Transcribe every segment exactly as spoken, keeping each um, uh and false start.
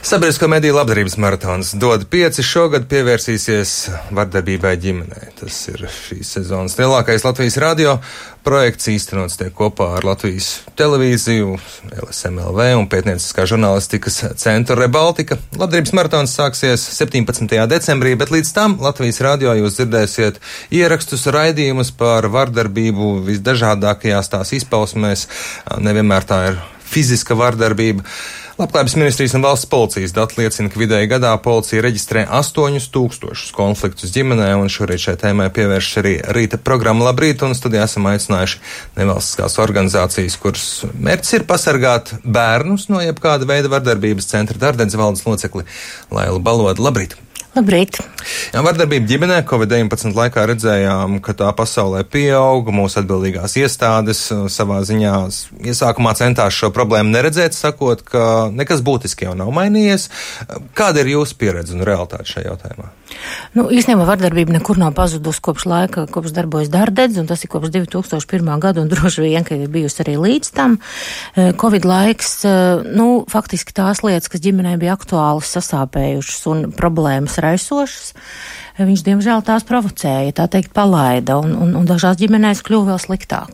Sabiedrisko mediju labdarības maratons dod pieci šogad pievērsīsies vardarbībai ģimenē. Tas ir šīs sezonas lielākais Latvijas radio projekts, īstenots tiek kopā ar Latvijas televīziju, L S M L V un pētnieciskā žurnālistikas centru Rebaltika. Labdarības maratons sāksies septiņpadsmitajā decembrī, bet līdz tam Latvijas radio jūs dzirdēsiet ierakstus, raidījumus par vardarbību visdažādākajās tās izpausmēs. Nevienmēr tā ir fiziska vardarbība. Labklājības ministrijas un valsts policijas dati liecina, ka vidēji gadā policija reģistrē astoņus tūkstošus konfliktus ģimenē, un šorīt šai tēmai pievērš arī rīta programma Labrīt, un studijā esam aicinājuši nevalstiskās organizācijas, kuras mērķis ir pasargāt bērnus no jebkāda veida vardarbības centra Dardedz valdes locekli Lailu Balodu. Labrīt! Labrīt! Jā, vardarbība ģimenē covid deviņpadsmit laikā redzējām, ka tā pasaulē pieauga, mūsu atbildīgās iestādes savā ziņā iesākumā centās šo problēmu neredzēt, sakot, ka nekas būtiski jau nav mainījies. Kāda ir jūsu pieredze un realitāte šajā jautājumā? Nu, īstenībā vardarbība nekur nav pazudusi kopš laika, kopš darbojas Dardedz, un tas ir kopš divi tūkstoši pirmā gada, un droši vien, ka ir bijusi arī līdz tam. Covid laiks, nu, faktiski tās lietas, kas ģimenē bija aktuālas, sasāpējušas un problēmas raisošas, viņš, diemžēl, tās provocēja, tā teikt, palaida, un, un, un dažās ģimenēs kļuva vēl sliktāk.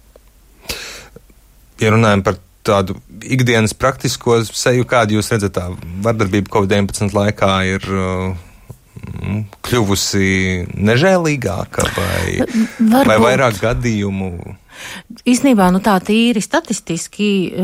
Ja runājam par tādu ikdienas praktisko seju, kādu jūs redzat, tā vardarbība covid deviņpadsmit laikā ir kļuvusi nežēlīgāka vai, vai vairāk gadījumu? Īstenībā, nu tā tīri statistiski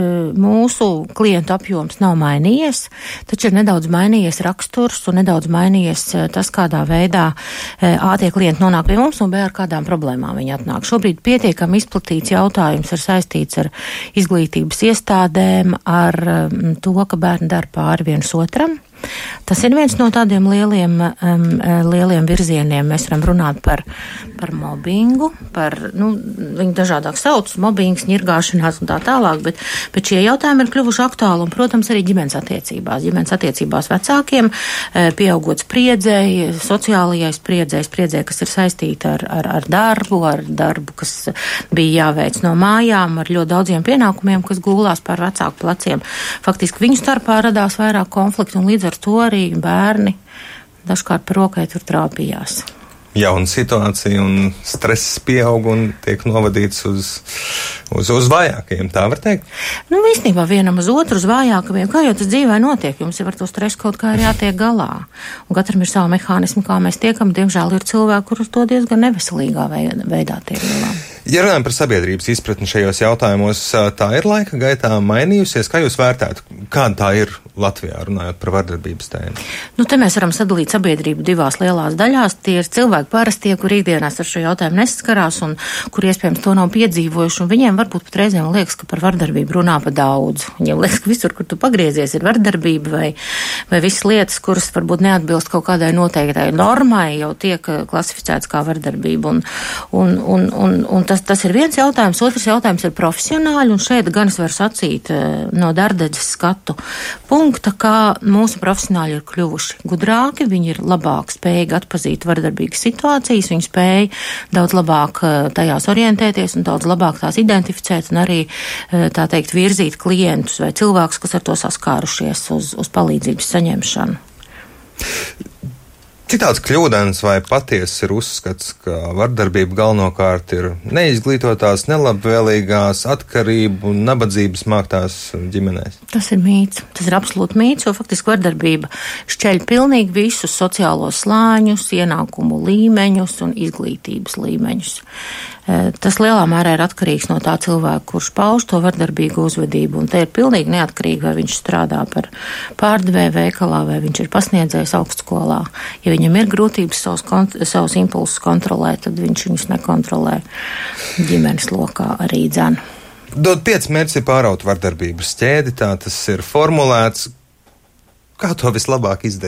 mūsu klientu apjoms nav mainījies, taču ir nedaudz mainījies raksturs un nedaudz mainījies tas, kādā veidā A tie klienti nonāk pie mums un B ar kādām problēmām viņi atnāk. Šobrīd pietiekami izplatīts jautājums ir saistīts ar izglītības iestādēm, ar to, ka bērni dara pāri viens otram. Tas ir viens no tādiem lieliem, um, lieliem virzieniem. Mēs varam runāt par, par mobbingu, par, nu, viņi dažādāk sauc, mobbings, ņirgāšanās un tā tālāk, bet, bet šie jautājumi ir kļuvuši aktuāli un, protams, arī ģimenes attiecībās. Ģimenes attiecībās vecākiem, pieaugot spriedzēji, sociālajai spriedzēji, spriedzēji, kas ir saistīta ar, ar, ar darbu, ar darbu, kas bija jāveic no mājām, ar ļoti daudziem pienākumiem, kas gulās pār vecāku pleciem. Faktiski viņu starpā radās vairāk konfliktu un līdz ar to arī bērni dažkārt par rokai tur trāpījās. Jauna situācija un stress pieaug un tiek novadīts uz, uz, uz vājākajiem, tā var teikt? Nu, īstenībā vienam uz otru uz vājākajiem, kā jau tas dzīvē notiek, jums jau ar to stresu kaut kā ir jātiek galā. Un katram ir savu mehānismu, kā mēs tiekam, diemžēl ir cilvēki, kurus to diezgan neveselīgā veidā tiek galā. Ja runājam par sabiedrības izpratni šajos jautājumos, tā ir laika gaitā mainījusies. Kā jūs vērtētu, kāda tā ir Latvijā, runājot par vardarbības tēmu? Nu, te mēs varam sadalīt sabiedrību divās lielās daļās. Tie ir cilvēki parastie, kur ikdienās ar šo jautājumu nesaskarās un kur iespējams to nav piedzīvojuši. Un viņiem varbūt pat reizēm liekas, ka par vardarbību runā pa daudz. Viņiem liekas, ka visur, kur tu pagriezies, ir vardarbība vai, vai visas lietas, kuras varbūt neatbilst kaut kādai noteiktai normai, jau tiek klasificēts kā vardarbība. Un, un, un, un, un tas Tas ir viens jautājums. Otrs jautājums ir profesionāļi, un šeit gan es varu sacīt no Dardedzes skatu punkta, kā mūsu profesionāļi ir kļuvuši gudrāki, viņi ir labāk spējīgi atpazīt vardarbīgas situācijas, viņi spēj daudz labāk tajās orientēties un daudz labāk tās identificēt un arī, tā teikt, virzīt klientus vai cilvēkus, kas ar to saskārušies uz, uz palīdzības saņemšanu. Cik tāds kļūdains vai patiesas ir uzskats, ka vardarbība galvenokārt ir neizglītotās, nelabvēlīgās, atkarību un nabadzības māktās ģimenēs? Tas ir mīts. Tas ir absolūti mīts, jo faktiski vardarbība šķeļ pilnīgi visus sociālos slāņus, ienākumu līmeņus un izglītības līmeņus. Tas lielā mērā ir atkarīgs no tā cilvēka, kurš pauž to vardarbīgu uzvedību, un te ir pilnīgi neatkarīgi, vai viņš strādā par pārdevēju veikalā, vai viņš ir pasniedzējis augstskolā. Ja viņam ir grūtības savus, kont- savus impulsus kontrolēt, tad viņš viņus nekontrolē ģimenes lokā arī dzen. Dod pieci mērķi pāraut vardarbības ķēdi, tā tas ir formulēts. Kā to vislabāk izdarīt?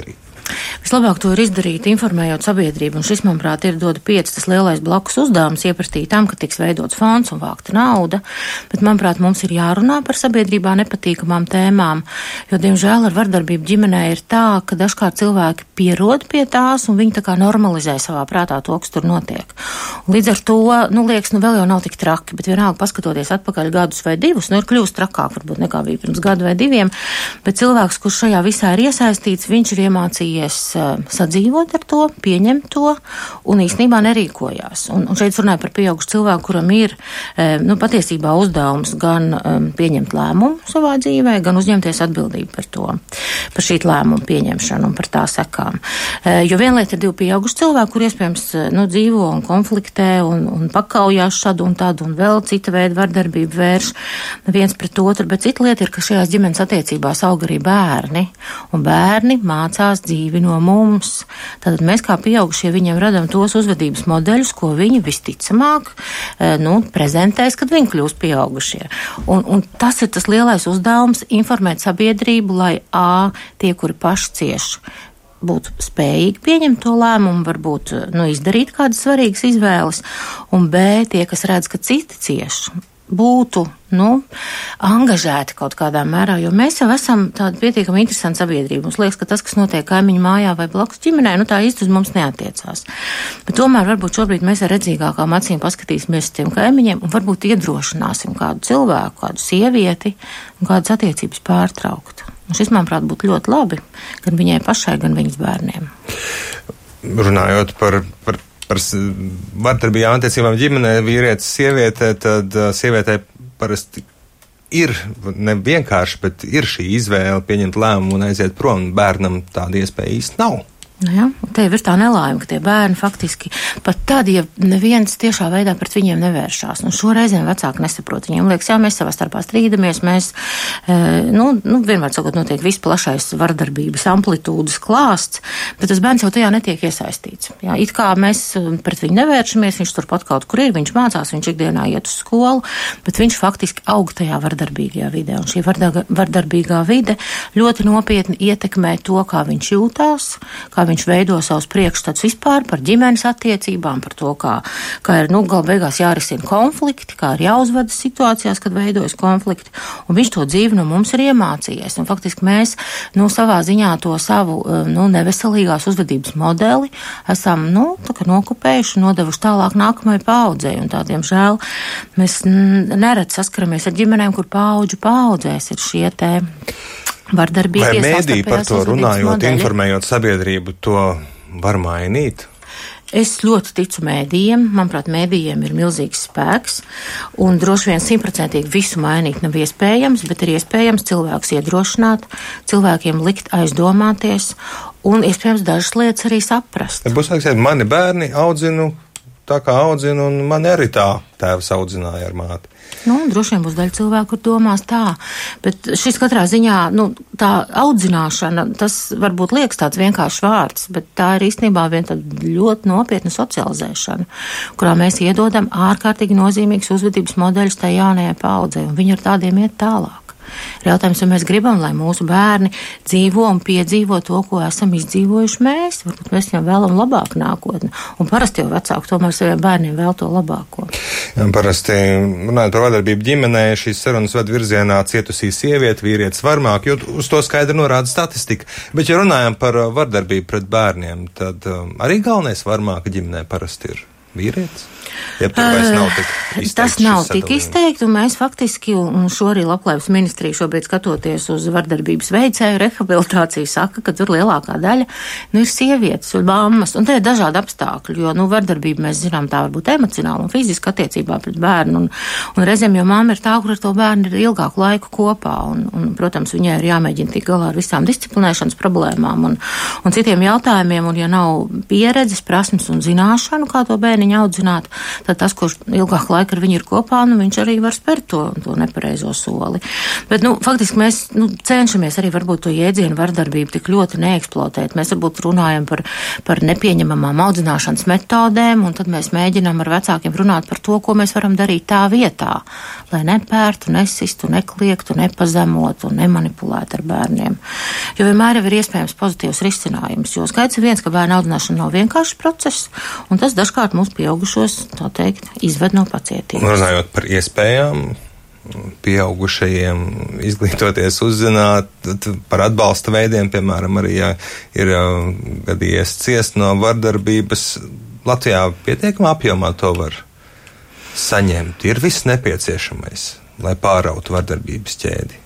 Vislabāk to ir izdarīt, informējot sabiedrību, un šis, manuprāt, ir doda pieci tas lielais blakus uzdevums ieprastīt tam, ka tiks veidots fonds un vākta nauda, bet, manuprāt, mums ir jārunā par sabiedrībā nepatīkamām tēmām, jo, diemžēl, ar vardarbību ģimenē ir tā, ka dažkārt cilvēki pierod pie tās, un viņi tā kā normalizē savā prātā to, kas tur notiek. Un līdz ar to, nu, liekas, nu, vēl jau nav tik traki, bet vienalga paskatoties atpakaļ gadus vai divus, nu, ir kļūst trakāk, varbūt nekā bija pirms gadu vai diviem, bet cilvēks, kurš šajā visā ir iesaistīts, viņš ir iemācījies sadzīvot ar to, pieņemt to un īstenībā nerīkojās. Un, un šeit runāju par pieaugušu cilvēku, kuram ir, nu, patiesībā uzdevums gan um, pieņemt lēmumu savā dzīvē, gan uzņemties atbildību par to, par šī lēmumu pieņemšanu un par tā sekām. E, jo viena lieta ir divi pieauguši cilvēki, kur iespējams, nu, dzīvo un konfliktē un, un pakaujās šādu un tādu un vēl cita veida vardarbību vērš viens pret otru, bet cita lieta ir, ka šajās ģimenes attiecībās aug arī bērni, un bērni mācās dzīvi no mums. Tātad mēs kā pieaugušie viņiem radam tos uzvedības modeļus, ko viņi visticamāk, nu, prezentēs, kad viņi kļūst pieaugušie. Un, un tas ir tas lielais uzdevums - informēt sabiedrību, lai A, tie, kuri paši cieši, būtu spējīgi pieņemt to lēmumu, varbūt, nu, izdarīt kādas svarīgas izvēles, un B, tie, kas redz, ka citi cieši, būtu, nu, angažēti kaut kādā mērā, jo mēs jau esam tāda pietiekami interesanta sabiedrība. Mums liekas, ka tas, kas notiek kaimiņu mājā vai blakus ģimenē, nu, tā īsti uz mums neatiecās. Bet tomēr varbūt šobrīd mēs ar redzīgākām acīm paskatīsimies uz tiem kaimiņiem un varbūt iedrošināsim kādu cilvēku, kādu sievieti un kādas attiecības pārtraukt. Un šis, manuprāt, būtu ļoti labi gan viņai pašai, gan viņas bērniem. Runājot par, par par vardarbībām attiecībām ģimenē, vīrietis, sieviete, tad sievietei parasti ir ne vienkārši, bet ir šī izvēle pieņemt lēmumu un aiziet prom. Bērnam tāda iespēja īsti nav. Nu jā, te ir tā nelaime, ka tie bērni faktiski pat tad, ja neviens tiešā veidā pret viņiem nevēršās. Un šoreizēm vecāki nesaprot. Viņiem liekas, jā, mēs savā starpā strīdamies, mēs, e, nu, nu, vienmēr sakot, notiek visplašais vardarbības amplitūdas klāsts, bet tas bērns jau tajā netiek iesaistīts. Jā, it kā mēs pret viņu nevēršamies, viņš turpat kaut kur ir, viņš mācās, viņš ikdienā iet uz skolu, bet viņš faktiski aug tajā vardarbīgajā vidē. Un šī vardarbīgā vide ļoti nopietni ietekmē to, kā viņš jūtās, kā viņš veido savus priekšstats vispār par ģimenes attiecībām, par to, kā, kā ir, nu, gal beigās jārisina konflikti, kā ir jāuzvedas situācijās, kad veidojas konflikti, un viņš to dzīvi no mums ir iemācījies. Un faktiski mēs, nu, savā ziņā to savu, nu, neveselīgās uzvedības modeli esam, nu, tā kā nokopējuši un nodevuši tālāk nākamajai paaudzei, un tādiem žēl mēs neredz saskaramies ar ģimenēm, kur paauģu paaudzēs ir šie te vardarbīgi. Vai mēdī par to runājot, modeļi, informējot sabiedrību, to var mainīt? Es ļoti ticu mēdījiem. Manuprāt, mēdījiem ir milzīgs spēks, un droši vien simtprocentīgi visu mainīt nav iespējams, bet ir iespējams cilvēkus iedrošināt, cilvēkiem likt aizdomāties, un iespējams dažas lietas arī saprast. Ja būs laiks, mani bērni audzinu tā kā audzinu, un mani arī tā tēvs audzināja ar māti. Nu, droši vien būs daļa cilvēku, kur domās tā, bet šis katrā ziņā, nu, tā audzināšana, tas varbūt liekas tāds vienkāršs vārds, bet tā ir īstenībā viena tāda ļoti nopietna socializēšana, kurā mēs iedodam ārkārtīgi nozīmīgus uzvedības modeļus tai jaunajai paaudzei, un viņi ar tādiem iet tālāk. Ir jautājums, vai mēs gribam, lai mūsu bērni dzīvo un piedzīvo to, ko esam izdzīvojuši mēs. Varbūt mēs viņam vēlam labāku nākotni. Un parasti jau vecāki tomēr saviem bērniem vēl to labāko. Jā, parasti, runājot par vardarbību ģimenē, šīs sarunas ved virzienā cietusī sieviete, vīrietis varmāk, jo uz to skaidri norāda statistika. Bet, ja runājam par vardarbību pret bērniem, tad um, arī galvenais varmāka ģimenē parasti ir vīrietis. Ja nav tas nav tik izteikti, un mēs faktiski, un šo arī Labklājības ministrija šobrīd skatoties uz vardarbības veicēju rehabilitāciju, saka, ka tur lielākā daļa, nu, ir sievietes un mammas, un te ir dažādi apstākļi, jo, nu, vardarbība, mēs zinām, tā var būt emocionāla un fiziska attiecībā pret bērnu, un, un reizēm, jo mamma ir tā, kur ar to bērnu ir ilgāku laiku kopā, un, un protams, viņai ir jāmēģina tikt galā ar visām disciplinēšanas problēmām un, un citiem jautājumiem, un ja nav pieredzes, prasmes un zināšanu, kā to bērniņu bērniņu audzināt, tad tas, kurš ilgāk laika ar viņu ir kopā, nu, viņš arī var spērt to, to nepareizo soli. Bet, nu, faktiski mēs, nu, cenšamies arī varbūt to jēdzienu vardarbību tik ļoti neeksploatēt. Mēs varbūt runājam par, par nepieņemamām audzināšanas metodēm, un tad mēs mēģinām ar vecākiem runāt par to, ko mēs varam darīt tā vietā, lai nepērtu, nesistu, nekliektu, nepazemotu un nemanipulētu ar bērniem. Jo vienmēr ir iespējams pozitīvs risinājums, jo skaidrs ir viens, ka bērnu audzināšana nav vienkāršs process, un tas dažkārt mūs pieaugušos, tā teikt, izved no pacietības. Runājot par iespējām, pieaugušajiem izglītoties, uzzināt par atbalsta veidiem, piemēram, arī, ja ir gadījies ciest no vardarbības, Latvijā pietiekamā apjomā to var saņemt. Ir viss nepieciešamais, lai pārautu vardarbības ķēdi?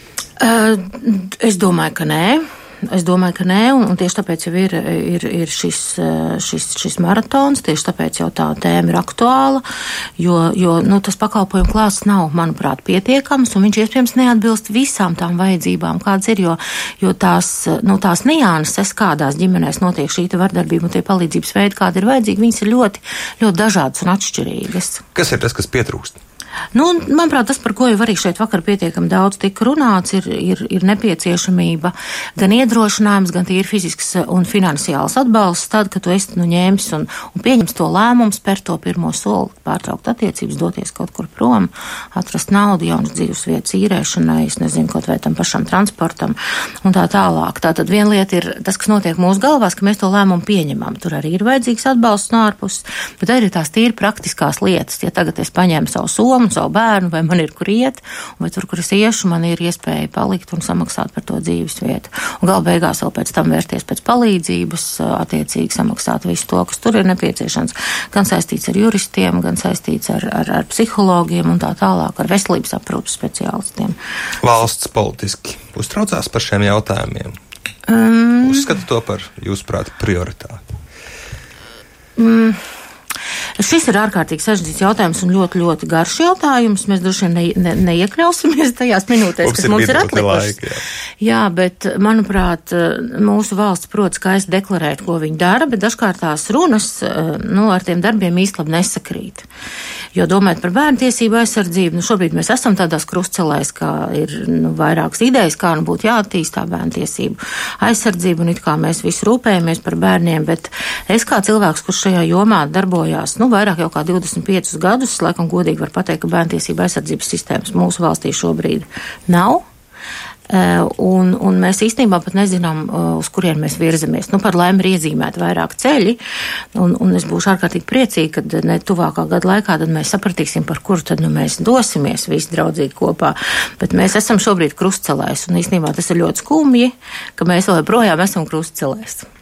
Es domāju, ka nē. Es domāju, ka nē, un, un tieši tāpēc jau ir, ir, ir šis, šis, šis maratons, tieši tāpēc jau tā tēma ir aktuāla, jo, jo nu, tas pakalpojumu klāsts nav, manuprāt, pietiekams, un viņš iespējams neatbilst visām tām vajadzībām, kādas ir, jo, jo tās, nu, tās nianses, kādās ģimenēs notiek šī vardarbība un tie palīdzības veidi, kādi ir vajadzīgi, viņas ir ļoti, ļoti dažādas un atšķirīgas. Kas ir tas, kas pietrūkst? Nu, manuprāt, tas, par ko jau arī šeit vakar pietiekami daudz tika runāts, ir, ir, ir nepieciešamība gan iedrošinājums, gan tīri fizisks un finansiāls atbalsts tad, kad tu esi nu, ņēmis un, un pieņems to lēmumu, spēr to pirmo soli, pārtraukt attiecības, doties kaut kur prom, atrast naudu jaunas dzīves vietas īrēšanai, es nezinu, kaut vai tam pašam transportam un tā tālāk. Tātad viena lieta ir tas, kas notiek mūsu galvās, ka mēs to lēmumu pieņemam. Tur arī ir vajadzīgs atbalsts no ārpuses, bet arī tās tīri praktiskās lietas. Ja tagad es paņēmu savu somu, savu bērnu, vai man ir kur iet, vai tur, kur es iešu, man ir iespēja palikt un samaksāt par to dzīves vietu. Un galu beigās vēl pēc tam vērsties pēc palīdzības, attiecīgi samaksāt visu to, kas tur ir nepieciešams, gan saistīts ar juristiem, gan saistīts ar, ar, ar psihologiem un tā tālāk, ar veselības aprūpas speciālistiem. Valsts politiski uztraucās par šiem jautājumiem? Um, Uzskata to par, jūsuprāt, prioritāti? Um, Šis ir ārkārtīgi sarežģīts jautājums un ļoti, ļoti garš jautājums. Mēs droši vien ne, ne, neiekļausimies tajās minūtēs, kas mums ir atlikušas. Jā. jā, bet, manuprāt, mūsu valsts prot skaisti deklarēt, ko viņi dara, bet dažkārt tās runas, nu, ar tiem darbiem īsti labi nesakrīt. Jo domājot par bērnu tiesību aizsardzību, nu, šobrīd mēs esam tādās krustcelēs, kā ir, nu, vairākas idejas, kā nu būtu jāattīstā bērnu tiesību aizsardzību, un it kā mēs visi rūpējamies par bērniem, bet es kā cilvēks, kurš šajā jomā darbojās, nu, vairāk jau kā divdesmit piecus gadus, laikam godīgi var pateikt, ka bērntiesība aizsardzības sistēmas mūsu valstī šobrīd nav. Un, un mēs īstenībā pat nezinām, uz kurien mēs virzamies. Nu, par laimi ir iezīmēti vairāk ceļi, un, un es būšu ārkārtīgi priecīgi, kad ne tuvākā gada laikā tad mēs sapratīsim, par kuru tad nu, mēs dosimies visi draudzīgi kopā. Bet mēs esam šobrīd krustcelēs, un īstenībā tas ir ļoti skumji, ka mēs vēl joprojām esam krustcelēs.